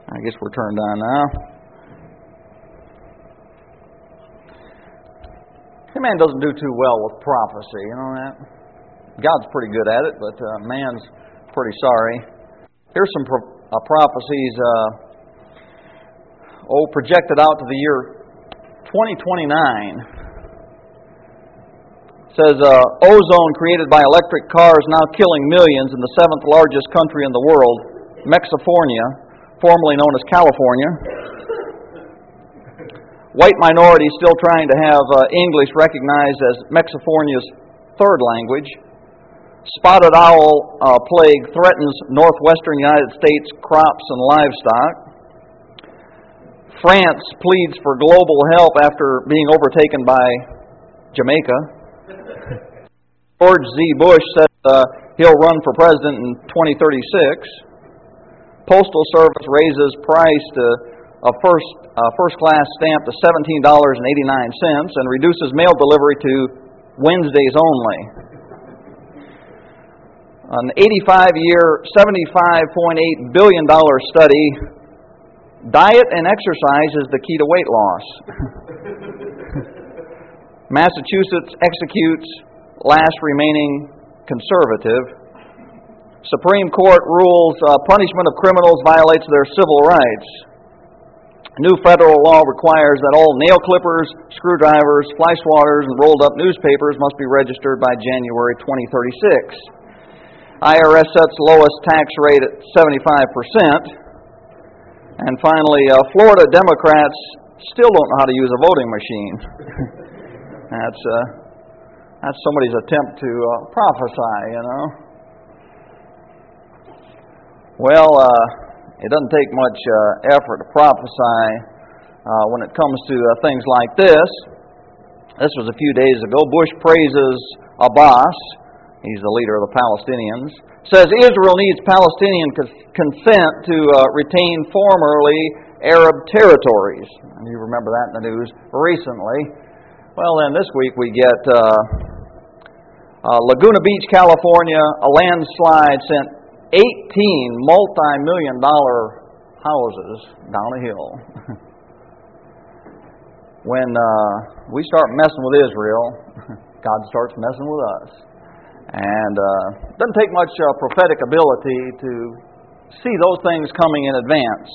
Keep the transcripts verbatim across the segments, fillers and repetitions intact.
I guess we're turned on now. Hey, man doesn't do too well with prophecy, you know that? God's pretty good at it, but uh, man's pretty sorry. Here's some pro- uh, prophecies, uh, oh, projected out to the year twenty twenty-nine. It says, uh, ozone created by electric cars now killing millions in the seventh largest country in the world, Mexifornia, formerly known as California. White minorities still trying to have uh, English recognized as Mexifornia's third language. Spotted owl uh, plague threatens northwestern United States crops and livestock. France pleads for global help after being overtaken by Jamaica. George Z. Bush says uh, he'll run for president in twenty thirty-six. Postal Service raises price to a first uh, first class stamp to seventeen dollars and eighty-nine cents and reduces mail delivery to Wednesdays only. An eighty-five year, seventy-five point eight billion dollars study, diet and exercise is the key to weight loss. Massachusetts executes last remaining conservative. Supreme Court rules uh, punishment of criminals violates their civil rights. New federal law requires that all nail clippers, screwdrivers, fly swatters, and rolled up newspapers must be registered by January twenty thirty-six. I R S sets lowest tax rate at seventy-five percent. And finally, uh, Florida Democrats still don't know how to use a voting machine. that's uh, that's somebody's attempt to uh, prophesy, you know. Well, uh, it doesn't take much uh, effort to prophesy uh, when it comes to uh, things like this. This was a few days ago. Bush praises Abbas. He's the leader of the Palestinians. Says Israel needs Palestinian consent to uh, retain formerly Arab territories. And you remember that in the news recently. Well, then this week we get uh, uh, Laguna Beach, California, a landslide sent eighteen multi-million dollar houses down a hill. When uh, we start messing with Israel, God starts messing with us. And uh, it doesn't take much uh, prophetic ability to see those things coming in advance.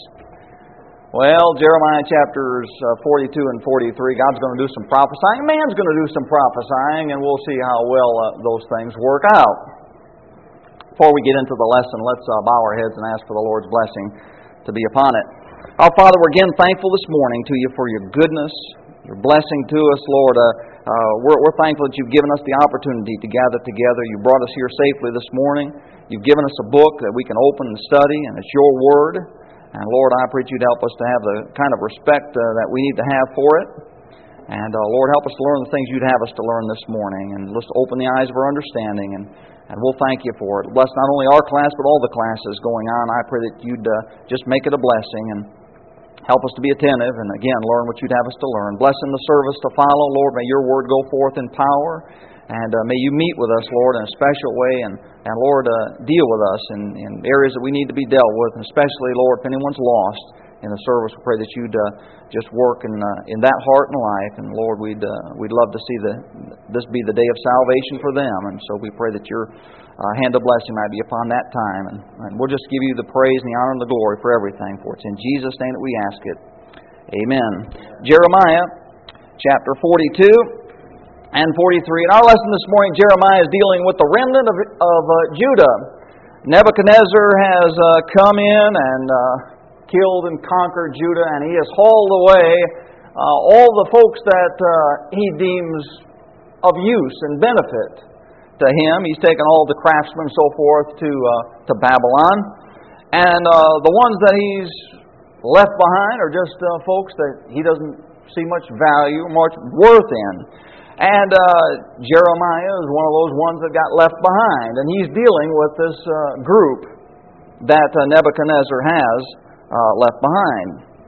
Well, Jeremiah chapters uh, forty-two and forty-three, God's going to do some prophesying. Man's going to do some prophesying, and we'll see how well uh, those things work out. Before we get into the lesson, let's uh, bow our heads and ask for the Lord's blessing to be upon it. Our Father, we're again thankful this morning to you for your goodness, your blessing to us, Lord. Uh, uh, we're, we're thankful that you've given us the opportunity to gather together. You brought us here safely this morning. You've given us a book that we can open and study, and it's your word. And Lord, I pray you'd help us to have the kind of respect uh, that we need to have for it. And uh, Lord, help us to learn the things you'd have us to learn this morning. And let's open the eyes of our understanding, and, and we'll thank you for it. Bless not only our class, but all the classes going on. I pray that you'd uh, just make it a blessing and help us to be attentive and, again, learn what you'd have us to learn. Bless in the service to follow. Lord, may your word go forth in power. And uh, may you meet with us, Lord, in a special way. And, and Lord, uh, deal with us in, in areas that we need to be dealt with. And especially, Lord, if anyone's lost in the service, we pray that you'd uh, just work in uh, in that heart and life. And Lord, we'd uh, we'd love to see the this be the day of salvation for them. And so we pray that your uh, hand of blessing might be upon that time. And, and we'll just give you the praise and the honor and the glory for everything. For it's in Jesus' name that we ask it. Amen. Jeremiah chapter forty-two and forty-three. In our lesson this morning, Jeremiah is dealing with the remnant of, of uh, Judah. Nebuchadnezzar has uh, come in and uh, killed and conquered Judah, and he has hauled away uh, all the folks that uh, he deems of use and benefit to him. He's taken all the craftsmen and so forth to uh, to Babylon, and uh, the ones that he's left behind are just uh, folks that he doesn't see much value, much worth in. And uh, Jeremiah is one of those ones that got left behind, and he's dealing with this uh, group that uh, Nebuchadnezzar has uh, left behind.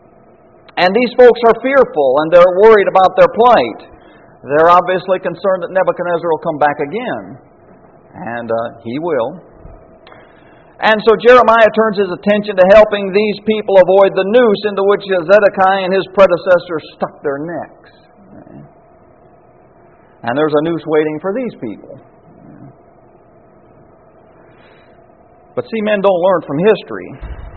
And these folks are fearful, and they're worried about their plight. They're obviously concerned that Nebuchadnezzar will come back again, and uh, he will. And so Jeremiah turns his attention to helping these people avoid the noose into which Zedekiah and his predecessors stuck their necks. And there's a noose waiting for these people. But see, men don't learn from history.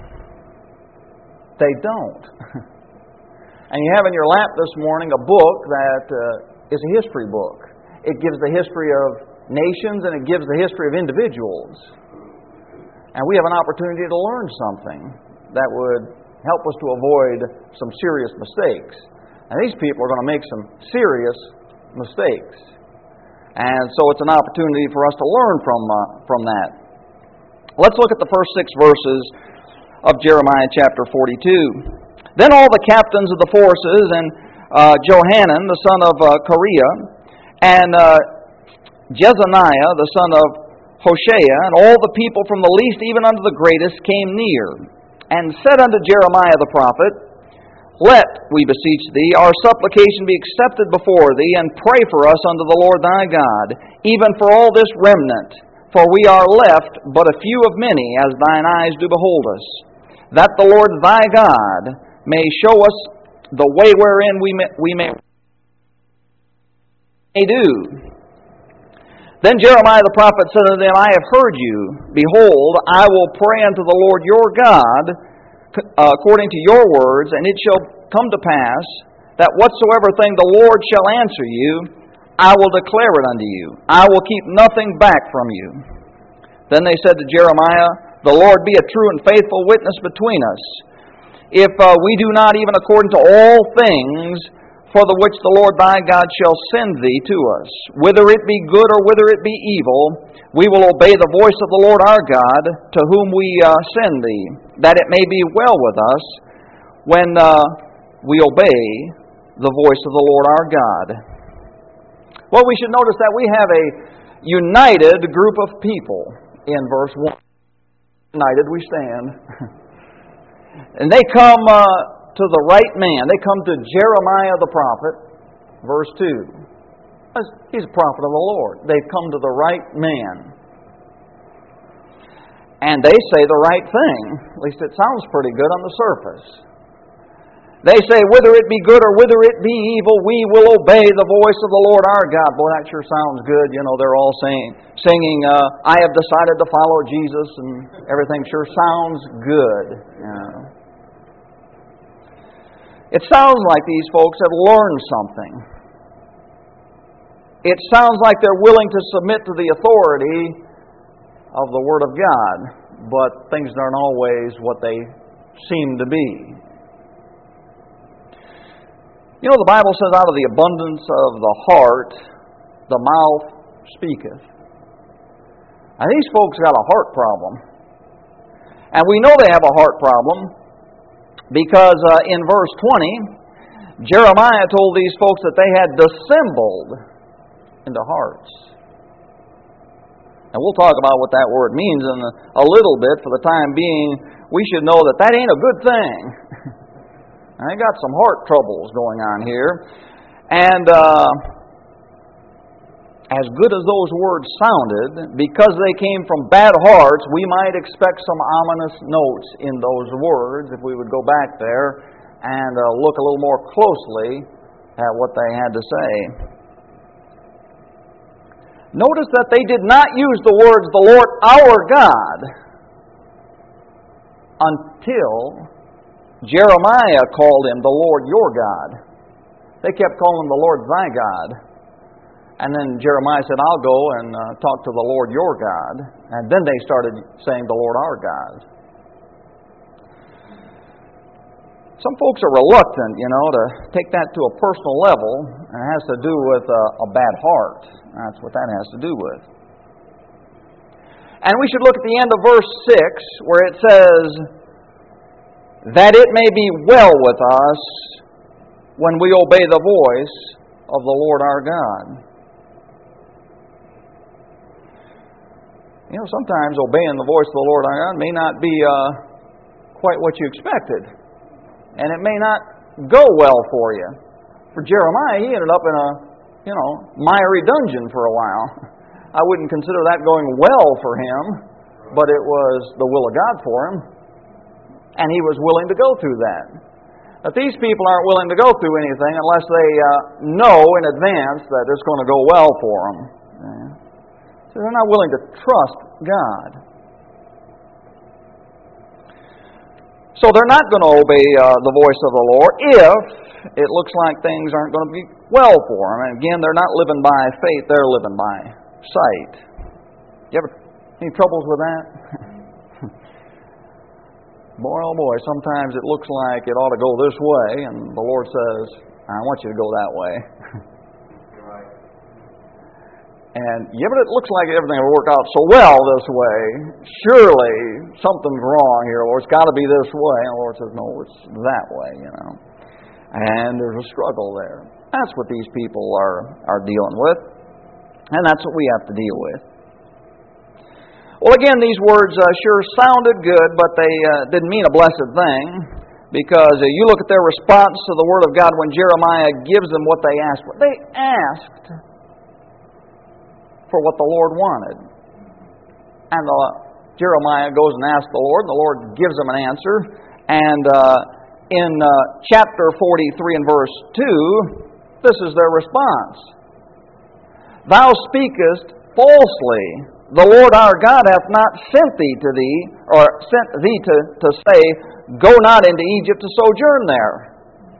They don't. And you have in your lap this morning a book that uh, is a history book. It gives the history of nations and it gives the history of individuals. And we have an opportunity to learn something that would help us to avoid some serious mistakes. And these people are going to make some serious mistakes. And so it's an opportunity for us to learn from, uh, from that. Let's look at the first six verses of Jeremiah chapter forty-two. Then all the captains of the forces, and uh, Johanan, the son of uh, Kareah, and uh, Jezaniah, the son of Hoshea, and all the people from the least even unto the greatest came near, and said unto Jeremiah the prophet, Let, we beseech thee, our supplication be accepted before thee, and pray for us unto the Lord thy God, even for all this remnant. For we are left but a few of many, as thine eyes do behold us, that the Lord thy God may show us the way wherein we may, we may, may do. Then Jeremiah the prophet said unto them, I have heard you. Behold, I will pray unto the Lord your God uh, according to your words, and it shall come to pass that whatsoever thing the Lord shall answer you, I will declare it unto you. I will keep nothing back from you. Then they said to Jeremiah, The Lord be a true and faithful witness between us, if uh, we do not even according to all things for the which the Lord thy God shall send thee to us, whether it be good or whether it be evil, we will obey the voice of the Lord our God, to whom we uh, send thee, that it may be well with us when uh, we obey the voice of the Lord our God. Well, we should notice that we have a united group of people in verse one. United we stand. And they come uh, to the right man. They come to Jeremiah the prophet, verse two. He's a prophet of the Lord. They've come to the right man. And they say the right thing. At least it sounds pretty good on the surface. They say, whether it be good or whether it be evil, we will obey the voice of the Lord our God. Boy, that sure sounds good. You know, they're all saying, singing, uh, I have decided to follow Jesus, and everything sure sounds good. You know. It sounds like these folks have learned something. It sounds like they're willing to submit to the authority of the Word of God, but things aren't always what they seem to be. You know, the Bible says, out of the abundance of the heart, the mouth speaketh. And these folks got a heart problem. And we know they have a heart problem because uh, in verse twenty, Jeremiah told these folks that they had dissembled into hearts. And we'll talk about what that word means in a, a little bit. For the time being, we should know that that ain't a good thing. I got some heart troubles going on here. And uh, as good as those words sounded, because they came from bad hearts, we might expect some ominous notes in those words if we would go back there and uh, look a little more closely at what they had to say. Notice that they did not use the words, the Lord our God, until Jeremiah called him the Lord your God. They kept calling him the Lord thy God. And then Jeremiah said, I'll go and uh, talk to the Lord your God. And then they started saying the Lord our God. Some folks are reluctant, you know, to take that to a personal level. And it has to do with uh, a bad heart. That's what that has to do with. And we should look at the end of verse six, where it says, that it may be well with us when we obey the voice of the Lord our God. You know, sometimes obeying the voice of the Lord our God may not be uh, quite what you expected. And it may not go well for you. For Jeremiah, he ended up in a, you know, miry dungeon for a while. I wouldn't consider that going well for him. but it was the will of God for him, and he was willing to go through that. But these people aren't willing to go through anything unless they uh, know in advance that it's going to go well for them. Yeah. So they're not willing to trust God. So they're not going to obey uh, the voice of the Lord if it looks like things aren't going to be well for them. And again, they're not living by faith, they're living by sight. You ever any troubles with that? Boy, oh boy, sometimes it looks like it ought to go this way, and the Lord says, I want you to go that way. And yeah, but it looks like everything will work out so well this way. Surely something's wrong here, Lord. It's got to be this way. And the Lord says, no, it's that way, you know. And there's a struggle there. That's what these people are, are dealing with. And that's what we have to deal with. Well, again, these words uh, sure sounded good, but they uh, didn't mean a blessed thing. Because uh, you look at their response to the Word of God when Jeremiah gives them what they asked for. They asked for what the Lord wanted. And uh, Jeremiah goes and asks the Lord, and the Lord gives them an answer. And uh, in uh, chapter forty-three and verse two, this is their response. Thou speakest falsely. The Lord our God hath not sent thee to thee, or sent thee to, to say, go not into Egypt to sojourn there.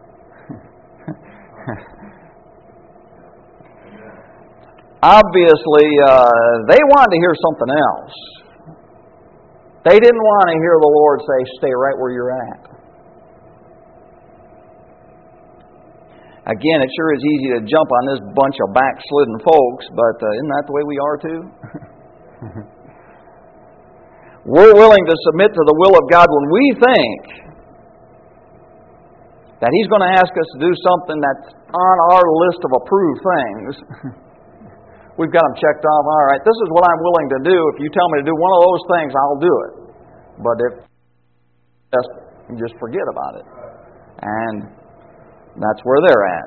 Obviously, uh, they wanted to hear something else. They didn't want to hear the Lord say, stay right where you're at. Again, it sure is easy to jump on this bunch of backslidden folks, but uh, isn't that the way we are too? We're willing to submit to the will of God when we think that He's going to ask us to do something that's on our list of approved things. We've got them checked off. All right, this is what I'm willing to do. If you tell me to do one of those things, I'll do it. But if just, just forget about it. And that's where they're at.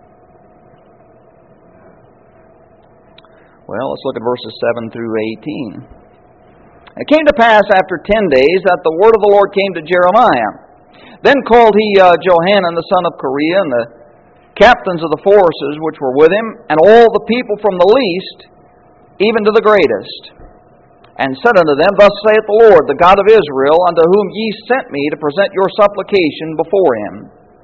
Well, let's look at verses seven through eighteen. It came to pass after ten days that the word of the Lord came to Jeremiah. Then called he uh, Johanan the son of Kareah, and the captains of the forces which were with him, and all the people from the least even to the greatest, and said unto them, Thus saith the Lord, the God of Israel, unto whom ye sent me to present your supplication before him.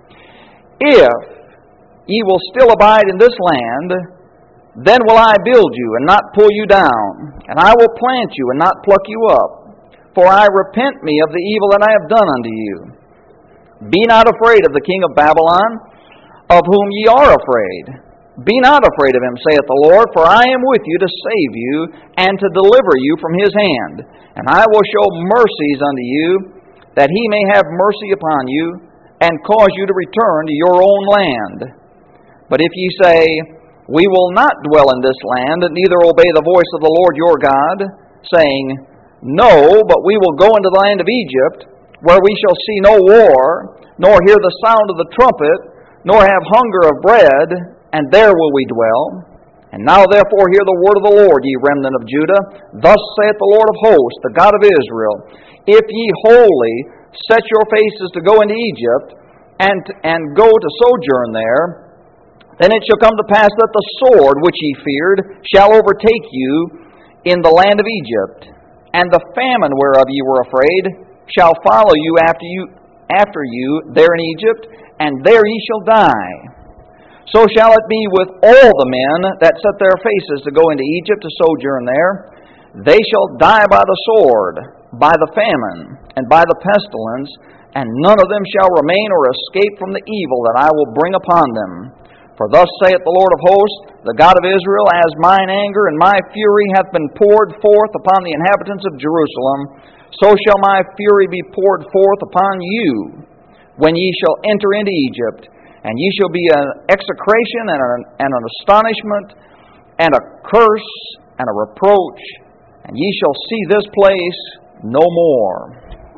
If ye will still abide in this land, then will I build you, and not pull you down, and I will plant you, and not pluck you up. For I repent me of the evil that I have done unto you. Be not afraid of the king of Babylon, of whom ye are afraid. Be not afraid of him, saith the Lord, for I am with you to save you, and to deliver you from his hand. And I will show mercies unto you, that he may have mercy upon you, and cause you to return to your own land. But if ye say, We will not dwell in this land, neither obey the voice of the Lord your God, saying, No, but we will go into the land of Egypt, where we shall see no war, nor hear the sound of the trumpet, nor have hunger of bread, and there will we dwell. And now therefore hear the word of the Lord, ye remnant of Judah. Thus saith the Lord of hosts, the God of Israel, If ye wholly set your faces to go into Egypt, and, and go to sojourn there, then it shall come to pass that the sword which ye feared shall overtake you in the land of Egypt, and the famine whereof ye were afraid shall follow you after you after you there in Egypt, and there ye shall die. So shall it be with all the men that set their faces to go into Egypt to sojourn there. They shall die by the sword, by the famine, and by the pestilence, and none of them shall remain or escape from the evil that I will bring upon them. For thus saith the Lord of hosts, the God of Israel, As mine anger and my fury hath been poured forth upon the inhabitants of Jerusalem, so shall my fury be poured forth upon you, when ye shall enter into Egypt. And ye shall be an execration and an, and an astonishment, and a curse and a reproach, and ye shall see this place no more.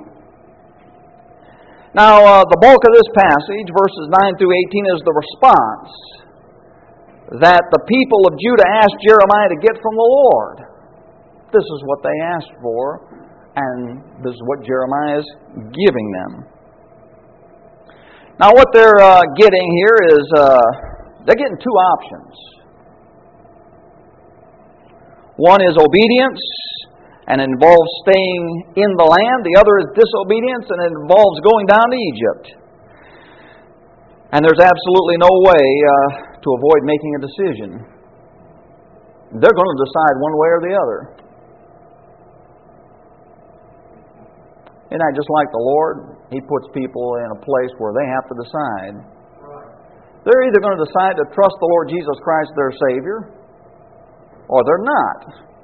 Now, uh, the bulk of this passage, verses nine through eighteen, is the response that the people of Judah asked Jeremiah to get from the Lord. This is what they asked for. And this is what Jeremiah is giving them. Now what they're uh, getting here is, uh, they're getting two options. One is obedience, and it involves staying in the land. The other is disobedience, and it involves going down to Egypt. And there's absolutely no way uh, to avoid making a decision. They're going to decide one way or the other. Isn't that just like the Lord? He puts people in a place where they have to decide. They're either going to decide to trust the Lord Jesus Christ, their Savior, or they're not.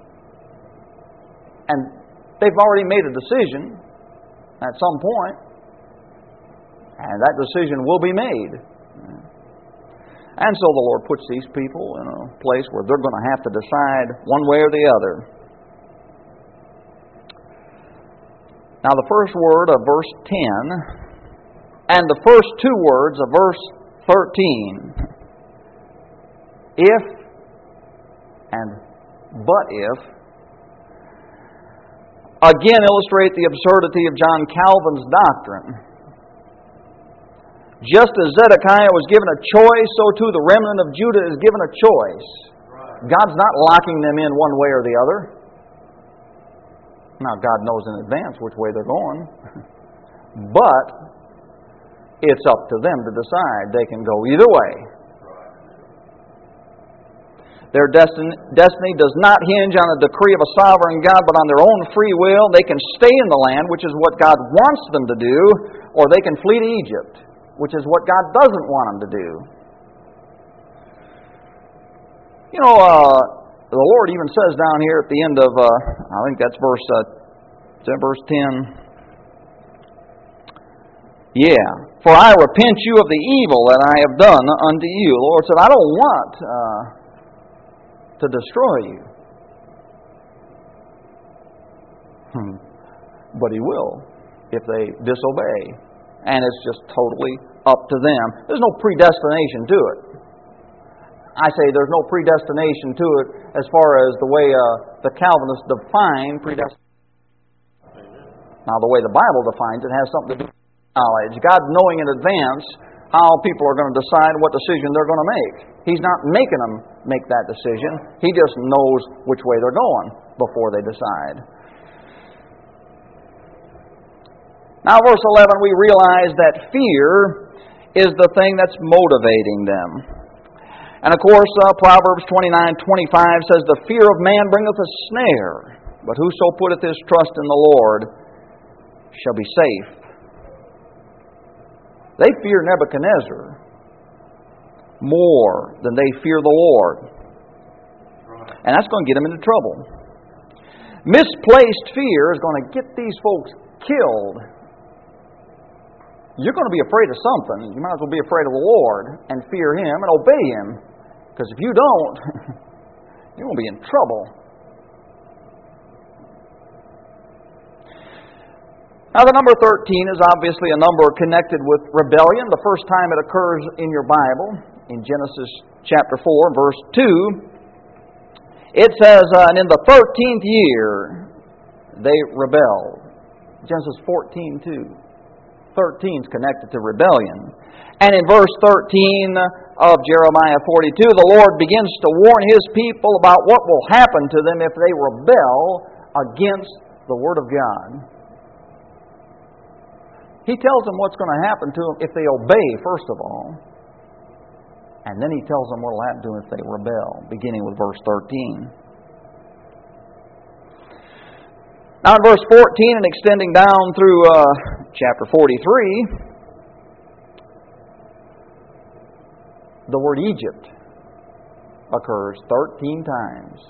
And they've already made a decision at some point, and that decision will be made. And so the Lord puts these people in a place where they're going to have to decide one way or the other. Now the first word of verse ten and the first two words of verse thirteen, if and but if, again illustrate the absurdity of John Calvin's doctrine. Just as Zedekiah was given a choice, so too the remnant of Judah is given a choice. God's not locking them in one way or the other. Now, God knows in advance which way they're going. But it's up to them to decide. They can go either way. Their destiny, destiny does not hinge on a decree of a sovereign God, but on their own free will. They can stay in the land, which is what God wants them to do, or they can flee to Egypt, which is what God doesn't want them to do. You know, uh, the Lord even says down here at the end of, uh, I think that's verse, uh, is that verse ten? Yeah. For I repent you of the evil that I have done unto you. The Lord said, I don't want uh, to destroy you. Hmm. But He will if they disobey. And it's just totally up to them. There's no predestination to it. I say there's no predestination to it as far as the way uh, the Calvinists define predestination. Now, the way the Bible defines it has something to do with knowledge. God knowing in advance how people are going to decide what decision they're going to make. He's not making them make that decision. He just knows which way they're going before they decide. Now, verse eleven, we realize that fear is the thing that's motivating them. And of course, uh, Proverbs twenty-nine twenty-five says, the fear of man bringeth a snare, but whoso putteth his trust in the Lord shall be safe. They fear Nebuchadnezzar more than they fear the Lord. And that's going to get them into trouble. Misplaced fear is going to get these folks killed. You're going to be afraid of something. You might as well be afraid of the Lord and fear Him and obey Him. Because if you don't, you're going to be in trouble. Now the number thirteen is obviously a number connected with rebellion. The first time it occurs in your Bible, in Genesis chapter four, verse two, it says, uh, and in the thirteenth year they rebelled. Genesis fourteen two. thirteen is connected to rebellion. And in verse thirteen of Jeremiah forty-two, the Lord begins to warn His people about what will happen to them if they rebel against the Word of God. He tells them what's going to happen to them if they obey, first of all. And then He tells them what will happen to them if they rebel, beginning with verse thirteen. Now in verse fourteen and extending down through uh, chapter forty-three, the word Egypt occurs thirteen times.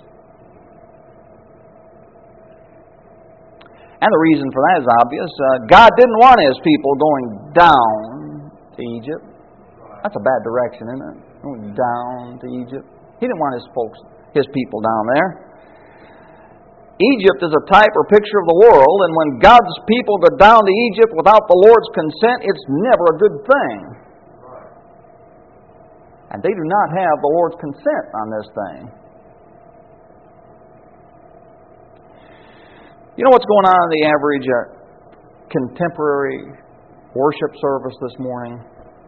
And the reason for that is obvious. Uh, God didn't want His people going down to Egypt. That's a bad direction, isn't it? Going down to Egypt. He didn't want His folks, His people down there. Egypt is a type or picture of the world, and when God's people go down to Egypt without the Lord's consent, it's never a good thing. And they do not have the Lord's consent on this thing. You know what's going on in the average uh, contemporary worship service this morning?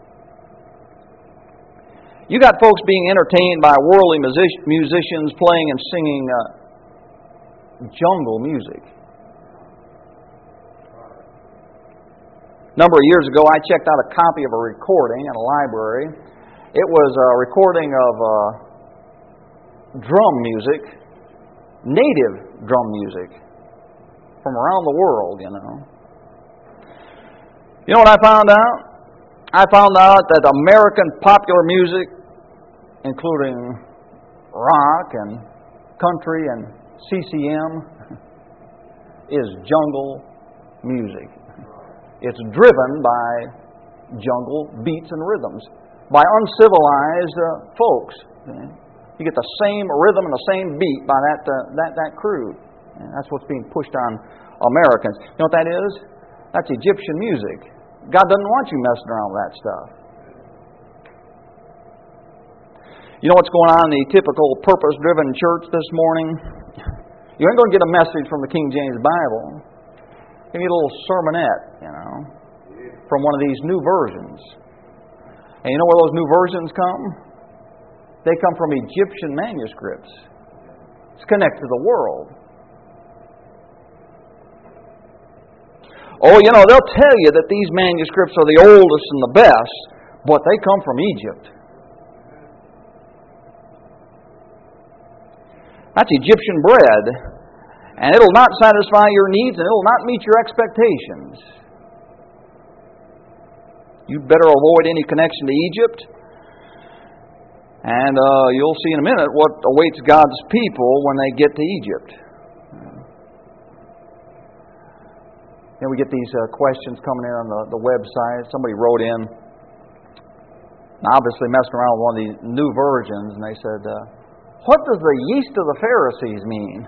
You got folks being entertained by worldly music- musicians playing and singing uh, jungle music. A number of years ago, I checked out a copy of a recording in a library. It was a recording of uh, drum music, native drum music from around the world, you know. You know what I found out? I found out that American popular music, including rock and country and C C M, is jungle music. It's driven by jungle beats and rhythms, by uncivilized uh, folks. You get the same rhythm and the same beat by that uh, that that crew. And that's what's being pushed on Americans. You know what that is? That's Egyptian music. God doesn't want you messing around with that stuff. You know what's going on in the typical purpose-driven church this morning? You ain't going to get a message from the King James Bible. You get a little sermonette, you know, from one of these new versions. And you know where those new versions come? They come from Egyptian manuscripts. It's connected to the world. Oh, you know, they'll tell you that these manuscripts are the oldest and the best, but they come from Egypt. That's Egyptian bread. And it'll not satisfy your needs, and it'll not meet your expectations. You'd better avoid any connection to Egypt. And uh, you'll see in a minute what awaits God's people when they get to Egypt. Then we get these uh, questions coming in on the, the website. Somebody wrote in, obviously messing around with one of these new versions, and they said, uh, what does the yeast of the Pharisees mean?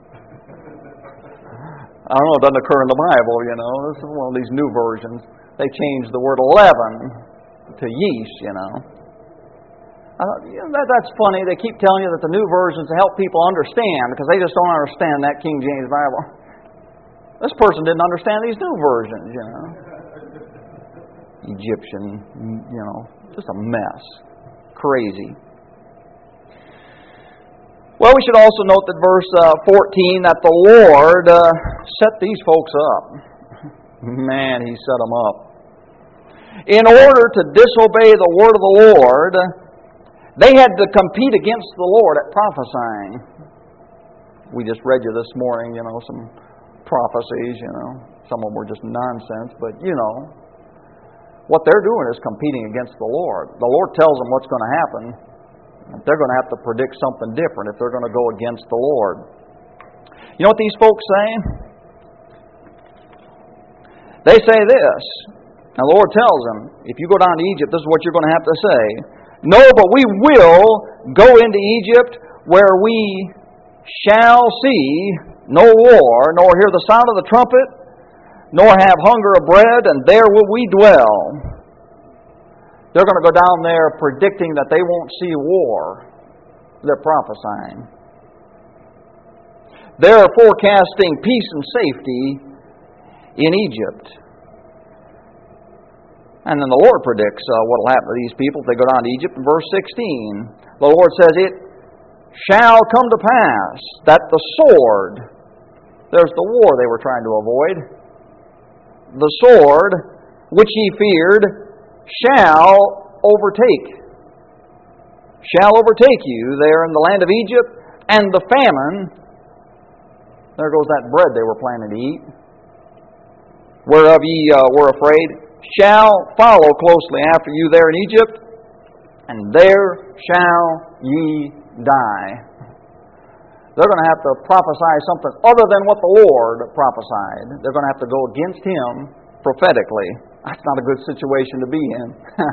I don't know, it doesn't occur in the Bible, you know. This is one of these new versions. They changed the word leaven to yeast, you know. I thought, you know that, that's funny. They keep telling you that the new versions help people understand because they just don't understand that King James Bible. This person didn't understand these new versions, you know. Egyptian, you know, just a mess. Crazy. Well, we should also note that verse uh, fourteen, that the Lord uh, set these folks up. Man, He set them up. In order to disobey the word of the Lord, they had to compete against the Lord at prophesying. We just read you this morning, you know, some prophecies, you know. Some of them were just nonsense, but, you know, what they're doing is competing against the Lord. The Lord tells them what's going to happen. They're going to have to predict something different if they're going to go against the Lord. You know what these folks say? They say this. Now the Lord tells them, if you go down to Egypt, this is what you're going to have to say. No, but we will go into Egypt where we shall see no war, nor hear the sound of the trumpet, nor have hunger of bread, and there will we dwell. They're going to go down there predicting that they won't see war. They're prophesying. They're forecasting peace and safety in Egypt. And then the Lord predicts uh, what will happen to these people if they go down to Egypt in verse sixteen. The Lord says, it shall come to pass that the sword, there's the war they were trying to avoid, the sword which ye feared shall overtake. Shall overtake you there in the land of Egypt, and the famine, there goes that bread they were planning to eat, whereof ye uh, were afraid, shall follow closely after you there in Egypt, and there shall ye die. They're going to have to prophesy something other than what the Lord prophesied. They're going to have to go against Him prophetically. That's not a good situation to be in.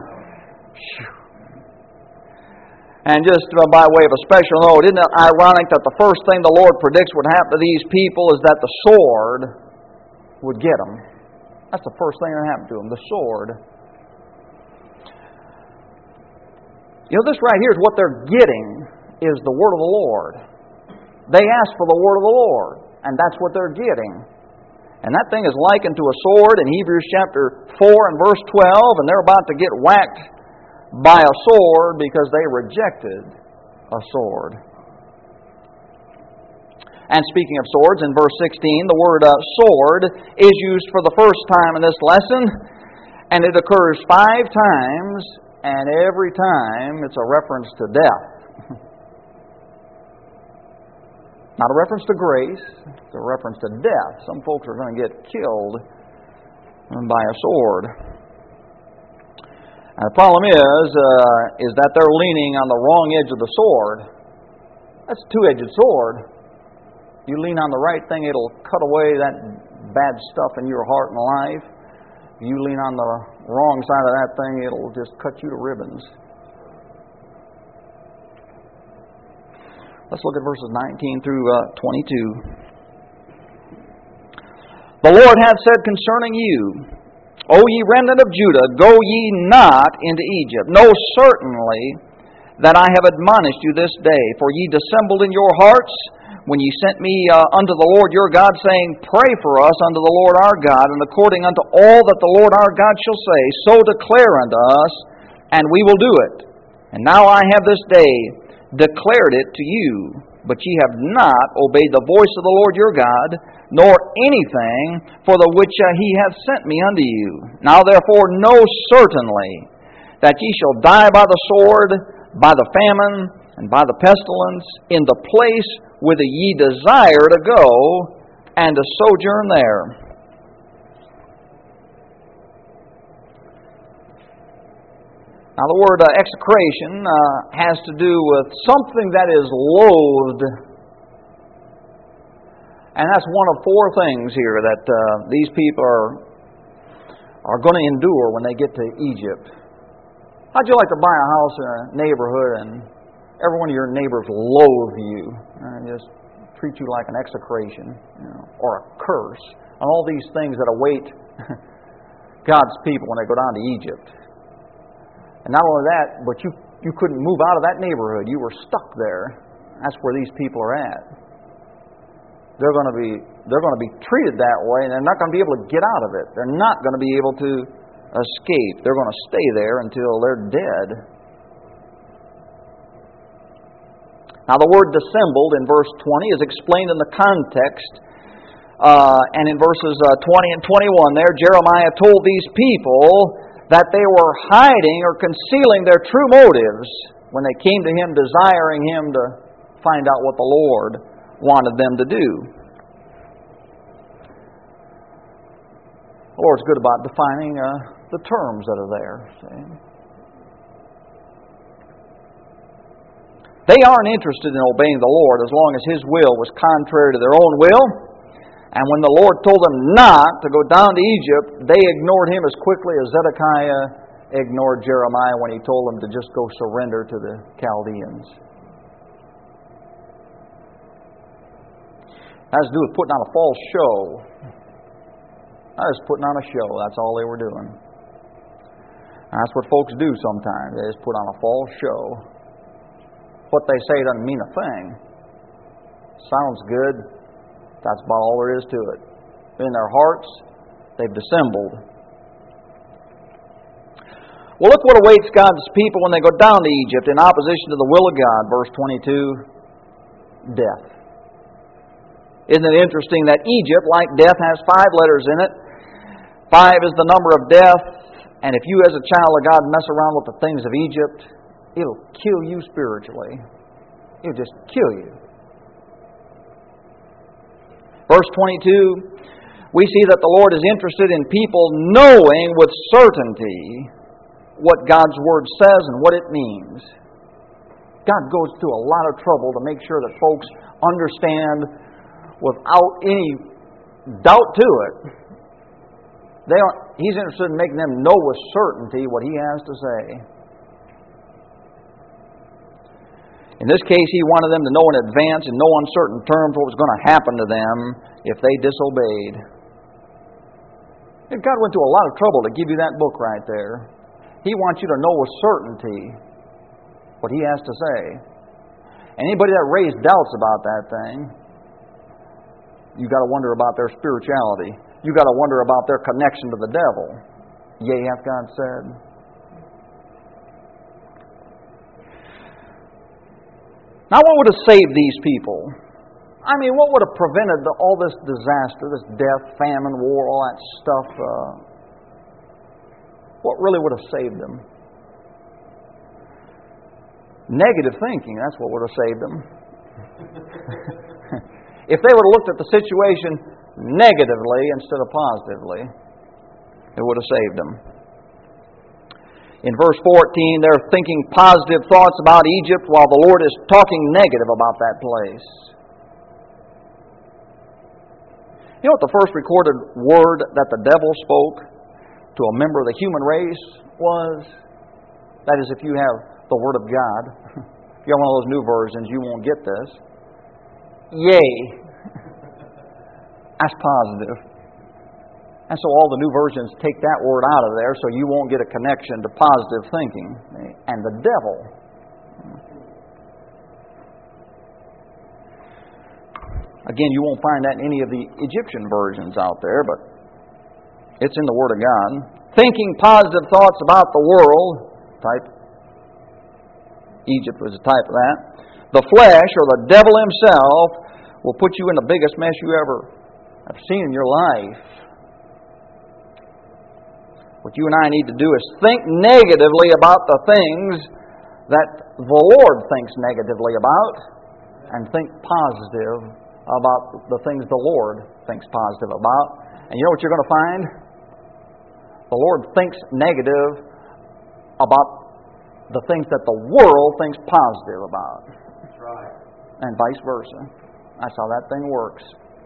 And just by way of a special note, isn't it ironic that the first thing the Lord predicts would happen to these people is that the sword would get them? That's the first thing that happened to them, the sword. You know, this right here is what they're getting, is the word of the Lord. They asked for the word of the Lord. And that's what they're getting. And that thing is likened to a sword in Hebrews chapter four and verse twelve, and they're about to get whacked by a sword because they rejected a sword. And speaking of swords, in verse sixteen, the word uh, sword is used for the first time in this lesson, and it occurs five times, and every time it's a reference to death. Not a reference to grace, it's a reference to death. Some folks are going to get killed by a sword. And the problem is, uh, is that they're leaning on the wrong edge of the sword. That's a two-edged sword. You lean on the right thing, it'll cut away that bad stuff in your heart and life. If you lean on the wrong side of that thing, it'll just cut you to ribbons. Let's look at verses nineteen through uh, twenty-two. The Lord hath said concerning you, O ye remnant of Judah, go ye not into Egypt. Know certainly that I have admonished you this day, for ye dissembled in your hearts when ye sent me uh, unto the Lord your God, saying, Pray for us unto the Lord our God, and according unto all that the Lord our God shall say, so declare unto us, and we will do it. And now I have this day declared it to you, but ye have not obeyed the voice of the Lord your God, nor anything for the which uh, He hath sent me unto you. Now therefore know certainly that ye shall die by the sword, by the famine, and by the pestilence, in the place whither ye desire to go, and to sojourn there. Now the word uh, execration uh, has to do with something that is loathed. And that's one of four things here that uh, these people are, are going to endure when they get to Egypt. How'd you like to buy a house in a neighborhood and every one of your neighbors loathe you and just treat you like an execration, you know, or a curse, and all these things that await God's people when they go down to Egypt? And not only that, but you, you couldn't move out of that neighborhood. You were stuck there. That's where these people are at. They're going to be they're going to be treated that way, and they're not going to be able to get out of it. They're not going to be able to escape. They're going to stay there until they're dead. Now the word dissembled in verse twenty is explained in the context. Uh, and in verses uh, twenty and twenty-one there, Jeremiah told these people that they were hiding or concealing their true motives when they came to him desiring him to find out what the Lord wanted them to do. The Lord's good about defining uh, the terms that are there. See? They aren't interested in obeying the Lord as long as His will was contrary to their own will. And when the Lord told them not to go down to Egypt, they ignored Him as quickly as Zedekiah ignored Jeremiah when he told them to just go surrender to the Chaldeans. That has to do with putting on a false show. That is putting on a show. That's all they were doing. And that's what folks do sometimes. They just put on a false show. What they say doesn't mean a thing. Sounds good. That's about all there is to it. But in their hearts, they've dissembled. Well, look what awaits God's people when they go down to Egypt in opposition to the will of God. Verse twenty-two, death. Isn't it interesting that Egypt, like death, has five letters in it? Five is the number of death. And if you as a child of God mess around with the things of Egypt, it'll kill you spiritually. It'll just kill you. Verse twenty-two, we see that the Lord is interested in people knowing with certainty what God's Word says and what it means. God goes through a lot of trouble to make sure that folks understand without any doubt to it. They are, He's interested in making them know with certainty what He has to say. In this case, He wanted them to know in advance, in no uncertain terms, what was going to happen to them if they disobeyed. God went to a lot of trouble to give you that book right there. He wants you to know with certainty what He has to say. Anybody that raised doubts about that thing, You got to wonder about their spirituality. You got to wonder about their connection to the devil. Yea, hath God said. Now, what would have saved these people? I mean, what would have prevented the, all this disaster, this death, famine, war, all that stuff? Uh, what really would have saved them? Negative thinking, that's what would have saved them. If they would have looked at the situation negatively instead of positively, it would have saved them. In verse fourteen, they're thinking positive thoughts about Egypt while the Lord is talking negative about that place. You know what the first recorded word that the devil spoke to a member of the human race was? That is, if you have the Word of God. If you have one of those new versions, you won't get this. Yea. That's positive. And so all the new versions take that word out of there so you won't get a connection to positive thinking. And the devil. Again, you won't find that in any of the Egyptian versions out there, but it's in the Word of God. Thinking positive thoughts about the world, type Egypt was a type of that. The flesh, or the devil himself, will put you in the biggest mess you ever have seen in your life. What you and I need to do is think negatively about the things that the Lord thinks negatively about, and think positive about the things the Lord thinks positive about. And you know what you're going to find? The Lord thinks negative about the things that the world thinks positive about. That's right. And vice versa. That's how that thing works.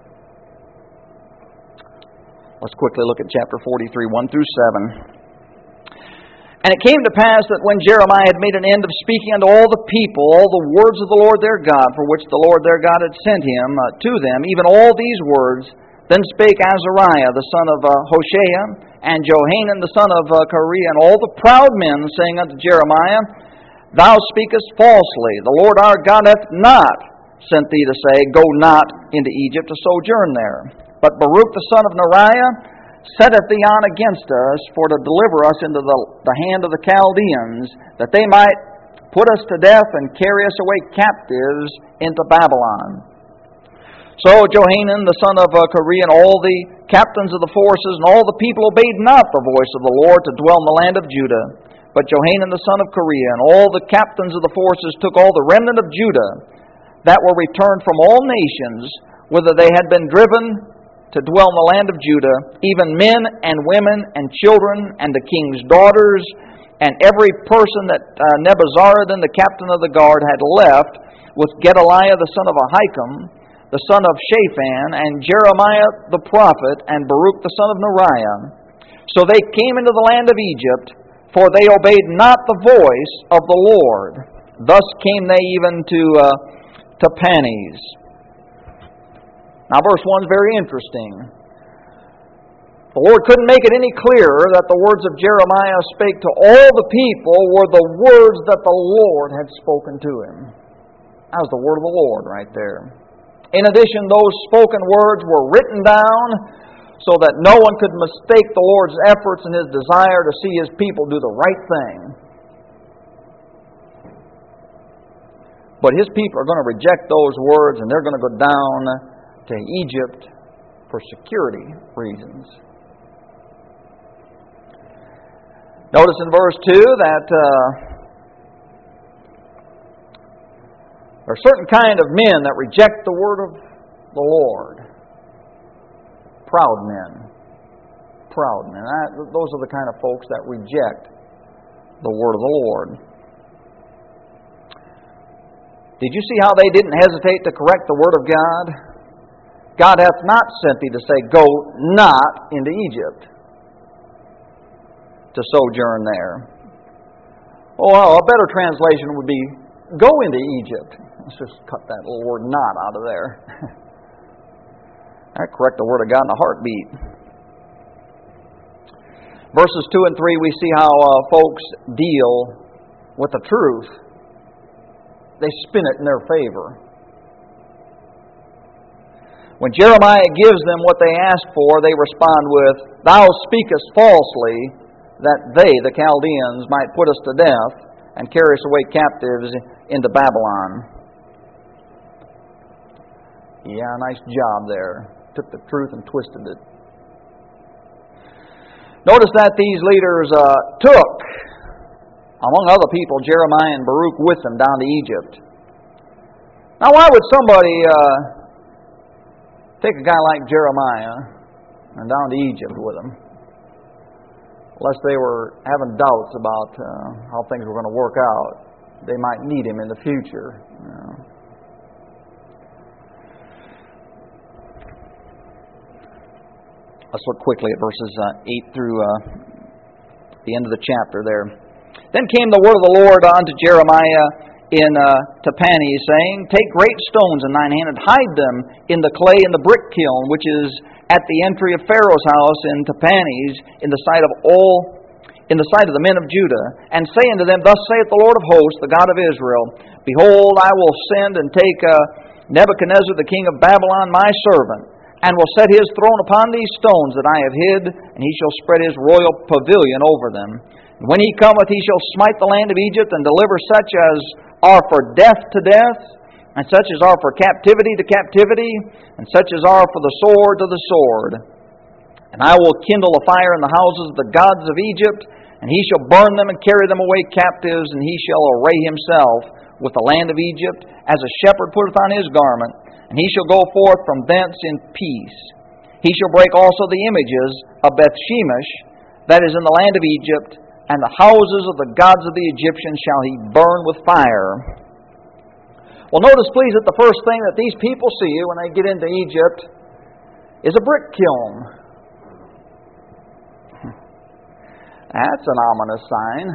Let's quickly look at chapter forty-three, one through seven. And it came to pass that when Jeremiah had made an end of speaking unto all the people all the words of the Lord their God, for which the Lord their God had sent him uh, to them, even all these words, then spake Azariah the son of uh, Hoshea, and Johanan the son of uh, Kareah, and all the proud men, saying unto Jeremiah, Thou speakest falsely. The Lord our God hath not sent thee to say, Go not into Egypt to sojourn there. But Baruch the son of Neriah setteth thee on against us, for to deliver us into the, the hand of the Chaldeans, that they might put us to death and carry us away captives into Babylon. So Johanan the son of uh, Kareah, and all the captains of the forces, and all the people obeyed not the voice of the Lord to dwell in the land of Judah. But Johanan the son of Kareah, and all the captains of the forces took all the remnant of Judah that were returned from all nations, whither they had been driven to dwell in the land of Judah, even men and women and children and the king's daughters, and every person that uh, Nebuzaradan the captain of the guard had left, with Gedaliah the son of Ahikam, the son of Shaphan, and Jeremiah the prophet, and Baruch the son of Neriah. So they came into the land of Egypt, for they obeyed not the voice of the Lord. Thus came they even to uh, to Panes. Now, verse one is very interesting. The Lord couldn't make it any clearer that the words of Jeremiah spake to all the people were the words that the Lord had spoken to him. That was the word of the Lord right there. In addition, those spoken words were written down so that no one could mistake the Lord's efforts and His desire to see His people do the right thing. But His people are going to reject those words, and they're going to go down to Egypt for security reasons. Notice in verse two that uh, there are certain kind of men that reject the word of the Lord. Proud men. Proud men. That, those are the kind of folks that reject the word of the Lord. Did you see how they didn't hesitate to correct the word of God? God hath not sent thee to say, Go not into Egypt to sojourn there. Oh, well, a better translation would be, Go into Egypt. Let's just cut that little word not out of there. That'd correct the Word of God in a heartbeat. Verses two and three, we see how uh, folks deal with the truth. They spin it in their favor. When Jeremiah gives them what they ask for, they respond with, "Thou speakest falsely, that they, the Chaldeans, might put us to death and carry us away captives into Babylon." Yeah, nice job there. Took the truth and twisted it. Notice that these leaders uh, took, among other people, Jeremiah and Baruch with them down to Egypt. Now, why would somebody uh, take a guy like Jeremiah and down to Egypt with him? Unless they were having doubts about uh, how things were going to work out. They might need him in the future. You know. Let's look quickly at verses uh, eight through uh, the end of the chapter there. Then came the word of the Lord unto Jeremiah in uh, Tahpanhes, saying, Take great stones in thine hand, and hide them in the clay in the brick kiln, which is at the entry of Pharaoh's house in Tahpanhes, in the sight of all, in the sight of the men of Judah, and say unto them, Thus saith the Lord of hosts, the God of Israel, Behold, I will send and take uh, Nebuchadnezzar the king of Babylon, my servant, and will set his throne upon these stones that I have hid, and he shall spread his royal pavilion over them. And when he cometh, he shall smite the land of Egypt, and deliver such as are for death to death, and such as are for captivity to captivity, and such as are for the sword to the sword. And I will kindle a fire in the houses of the gods of Egypt, and he shall burn them and carry them away captives, and he shall array himself with the land of Egypt, as a shepherd putteth on his garment, and he shall go forth from thence in peace. He shall break also the images of Bethshemesh, that is in the land of Egypt, and the houses of the gods of the Egyptians shall he burn with fire. Well, notice please that the first thing that these people see when they get into Egypt is a brick kiln. That's an ominous sign.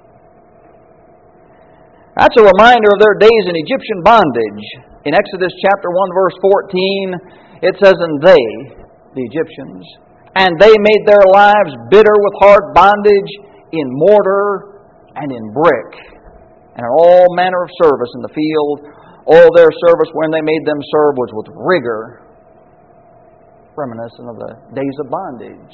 That's a reminder of their days in Egyptian bondage. In Exodus chapter one, verse fourteen, it says, And they, the Egyptians, and they made their lives bitter with hard bondage in mortar and in brick, and in all manner of service in the field. All their service when they made them serve was with rigor, reminiscent of the days of bondage.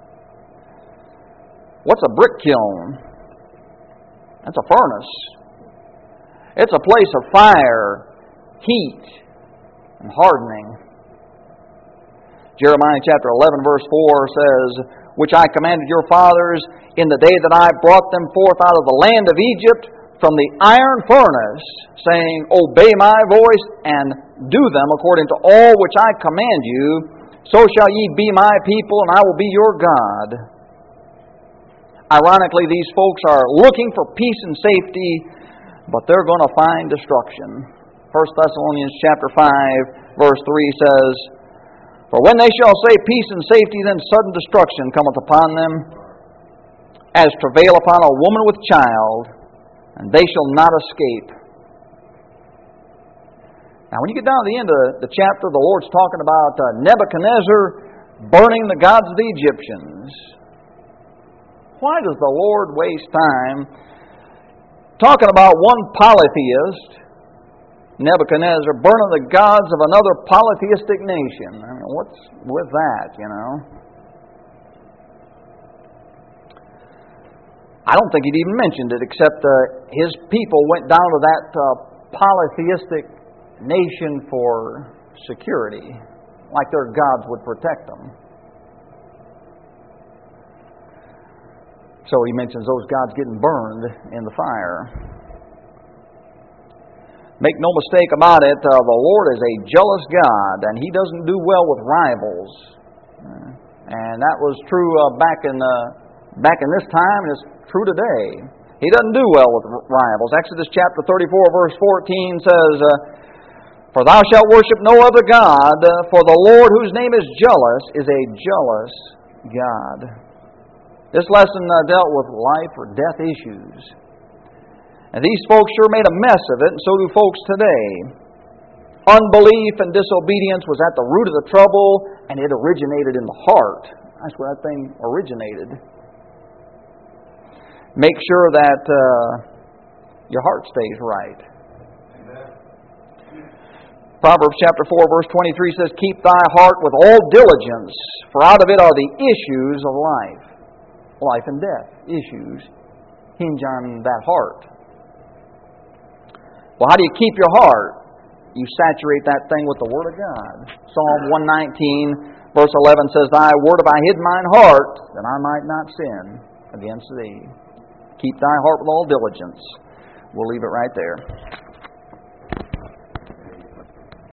What's a brick kiln? That's a furnace. It's a place of fire, heat, and hardening. Jeremiah chapter eleven verse four says, Which I commanded your fathers in the day that I brought them forth out of the land of Egypt from the iron furnace, saying, Obey my voice and do them according to all which I command you, so shall ye be my people, and I will be your God. Ironically, these folks are looking for peace and safety, but they're going to find destruction. First Thessalonians chapter five, verse three says, For when they shall say peace and safety, then sudden destruction cometh upon them, as travail upon a woman with child, and they shall not escape. Now, when you get down to the end of the chapter, the Lord's talking about uh, Nebuchadnezzar burning the gods of the Egyptians. Why does the Lord waste time talking about one polytheist, Nebuchadnezzar, burning the gods of another polytheistic nation? I mean, what's with that, you know? I don't think he'd even mentioned it, except uh, his people went down to that uh, polytheistic nation for security, like their gods would protect them. So he mentions those gods getting burned in the fire. Make no mistake about it, uh, the Lord is a jealous God, and He doesn't do well with rivals. Uh, and that was true uh, back in uh, back in this time, and it's true today. He doesn't do well with rivals. Exodus chapter thirty-four, verse fourteen says, uh, For thou shalt worship no other God, uh, for the Lord, whose name is jealous, is a jealous God. This lesson uh, dealt with life or death issues. And these folks sure made a mess of it, and so do folks today. Unbelief and disobedience was at the root of the trouble, and it originated in the heart. That's where that thing originated. Make sure that uh, your heart stays right. Proverbs chapter four, verse twenty-three says, "Keep thy heart with all diligence, for out of it are the issues of life." Life and death, issues, hinge on that heart. Well, how do you keep your heart? You saturate that thing with the Word of God. Psalm one nineteen, verse eleven says, "Thy word have I hid in mine heart, that I might not sin against thee." Keep thy heart with all diligence. We'll leave it right there.